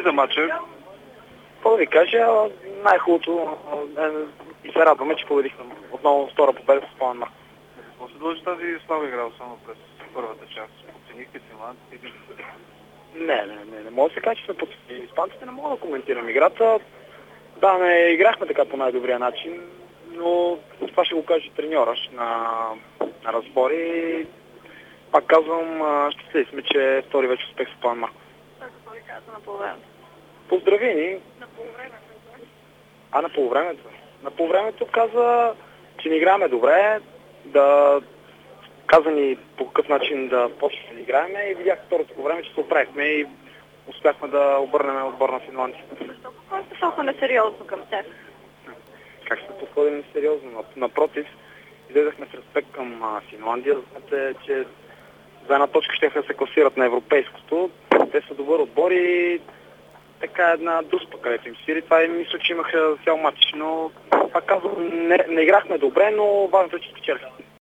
за матча? Какво да ви кажа, най-хубавото и се радваме, че победихме отново втора победа с Пламен Марков. Какво се дължи тази слаба игра, само през първата част? Оценихте си младите? Не мога да се каже, че сме подценили испанците, не мога да коментирам играта. Да, не играхме така по най-добрия начин, но това ще го каже треньора на разбори. Пак казвам, щастливи сме, че втори вече успех с Пламен Марков. Какво ви каза на полувремето? Поздрави ни. На полувремето? На полувремето? На полувремето каза, че не играем добре, да каза ни по какъв начин да почнем да играем и видях второто по време, че се оправихме и успяхме да обърнем отбор на Финландия. Защо сте толкова несериозно към тях? Как ще подходим сериозно? Напротив, излезахме с респект към Финландия, знаете, че за една точка ще се класират на европейското. Те са добър отбор и така една дуспа, където им свири. Това и мисля, че имаха цял матч, но пак казвам, не играхме добре, но важното е, че спечелихме.